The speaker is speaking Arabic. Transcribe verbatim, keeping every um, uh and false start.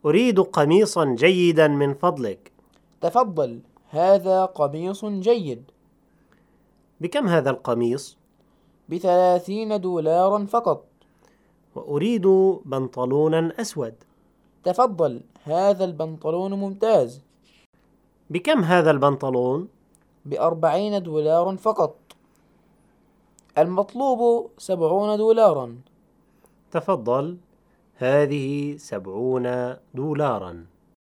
أريد قميصا جيدا من فضلك. تفضل، هذا قميص جيد. بكم هذا القميص؟ بثلاثين دولارا فقط. وأريد بنطلونا أسود. تفضل، هذا البنطلون ممتاز. بكم هذا البنطلون؟ بأربعين دولارا فقط. المطلوب سبعون دولارا. تفضل، هذه سبعون دولارا.